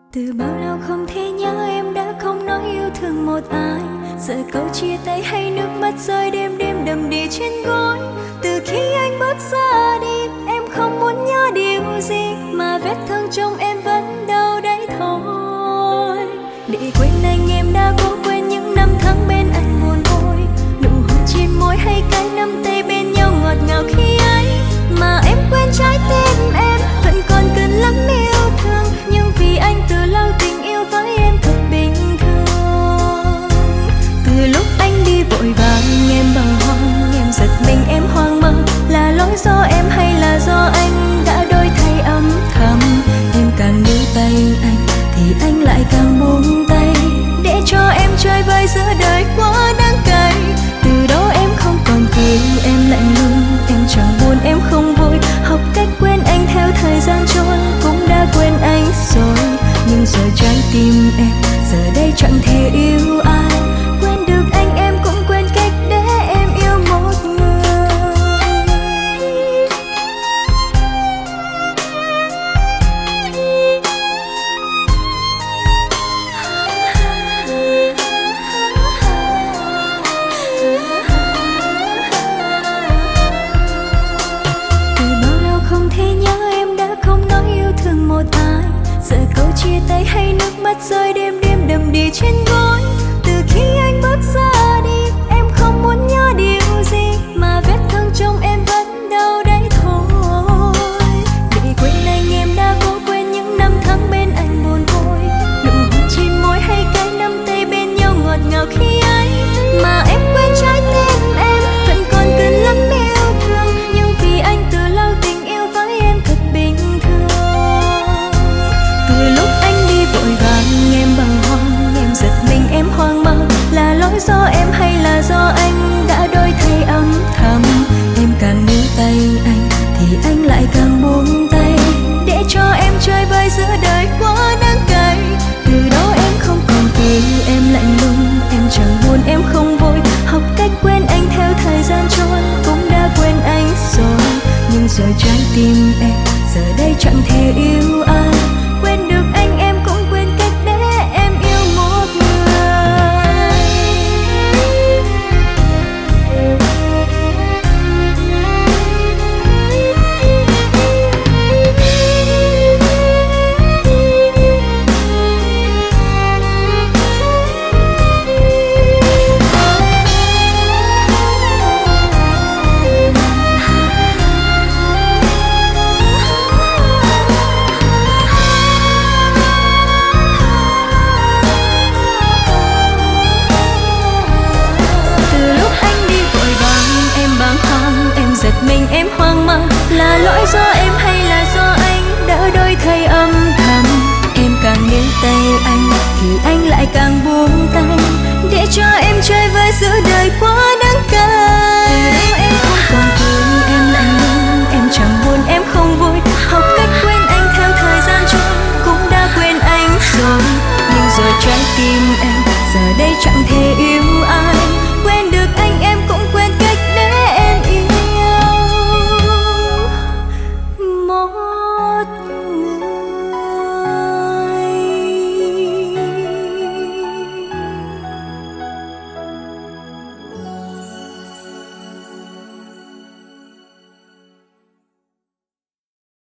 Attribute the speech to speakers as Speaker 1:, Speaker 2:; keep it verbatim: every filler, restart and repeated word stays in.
Speaker 1: Từ bao lâu không thể nhớ em đã không nói yêu thương một ai. Sợ câu chia tay hay nước mắt rơi đêm đêm đầm đìa trên gối. Từ khi anh bước ra đi, em không muốn nhớ điều gì, mà vết thương trong em vẫn đau đấy thôi. Để quên anh em đã cố quên những năm tháng bên anh buồn vui. Nụ hôn trên môi hay cái nắm tay bên nhau ngọt ngào khi ấy. Mà em quên trái tim em vẫn còn cần lắm yêu thương. Nhưng vì anh từ lâu tình yêu với em thật bình thường. Từ lúc anh đi vội vàng em bàng hoàng, em giật mình em hoang mang. Là lỗi do em hay là do anh đã đổi thay âm thầm. Em càng níu tay anh thì anh lại càng buông tay, để cho em chơi vơi giữa đời quá đáng cay. Từ đó em không còn cười, em lạnh lùng, em chẳng buồn em không vui. Học cách quên anh theo thời gian trôi, cũng đã quên anh rồi. Nhưng rồi trái tim em giờ đây chẳng thể yêu ai. Quên được anh em cũng quên cách để em yêu một người. Từ bao lâu không thể nhớ em đã không nói yêu thương một ai. Sợ câu chia tay hay nước mắt rơi đêm đêm đầm đìa trên gối. Từ khi anh bước ra đi, em không muốn nhớ điều gì, mà vết thương trong em vẫn đau đấy thôi. Để quên anh em đã cố quên những năm tháng bên anh buồn vui. Nụ hôn trên môi hay cái nắm tay bên nhau ngọt ngào khi ấy. Mà em quên trái tim em vẫn còn cần lắm yêu thương. Nhưng vì anh từ lâu tình yêu với em thật bình thường. Từ lúc anh đi vội vàng em bàng hoàng, em giật mình em hoang mang. Là lỗi do em hay là do anh đã đổi thay âm thầm. Em càng níu tay anh thì anh lại càng buông tay, để cho em chơi vơi giữa đời quá đáng cay. Từ đó em không còn cười, em lạnh lùng, em chẳng buồn em không vui. Học cách quên anh theo thời gian trôi, cũng đã quên anh rồi. Nhưng rồi trái tim em giờ đây chẳng thể yêu ai. Quên được anh em cũng quên cách để em yêu một người. Mình em hoang mang, là lỗi do em hay là do anh đã đổi thay âm thầm. Em càng níu tay anh thì anh lại càng buông tay, để cho em chơi với giữa